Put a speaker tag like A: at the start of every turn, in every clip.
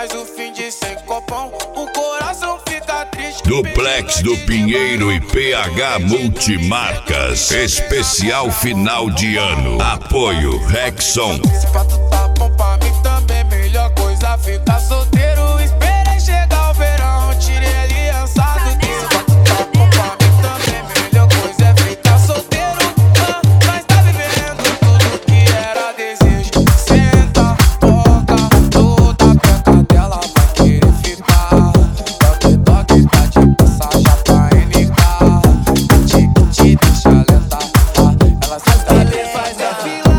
A: mas o fim de sem copão, o coração fica triste.
B: Duplex do Pinheiro e PH Multimarcas. Especial final de ano. Apoio Rexon.
A: Se pra tu tá bom pra mim também, melhor coisa ficar solteiro. Esperei chegar o verão, tirei aliança do dedo. Se pra tu tá bom pra mim também, melhor coisa é ficar solteiro. Mas tá vivendo tudo que era desejo. Senta, toca, toda peca dela vai querer ficar. Toque, tá de passagem pra NK. Te deixa lenta, ela sabe faz a fila.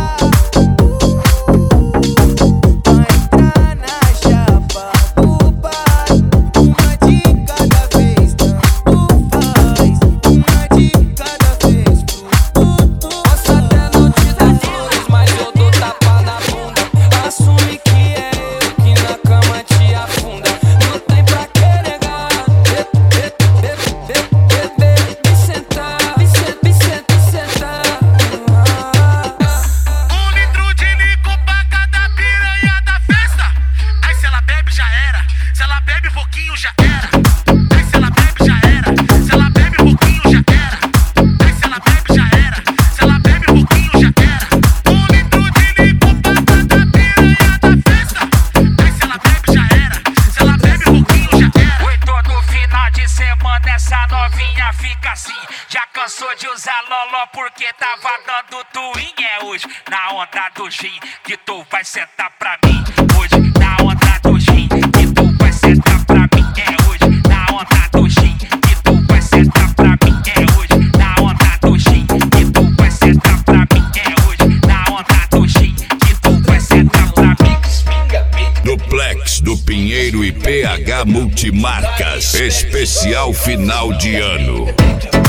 C: Essa novinha fica assim, já cansou de usar loló porque tava dando twin. É hoje, na onda do gin, que tu vai sentar pra mim. Hoje, na onda do gin, que tu vai sentar pra mim. É hoje, na onda do gin, que tu vai sentar pra mim. É hoje, na onda do gin, que tu vai sentar pra mim. É hoje, na onda do gin, que tu vai sentar pra mim.
B: Duplex do Pinheiro e PH Multimarcas. Especial final de ano.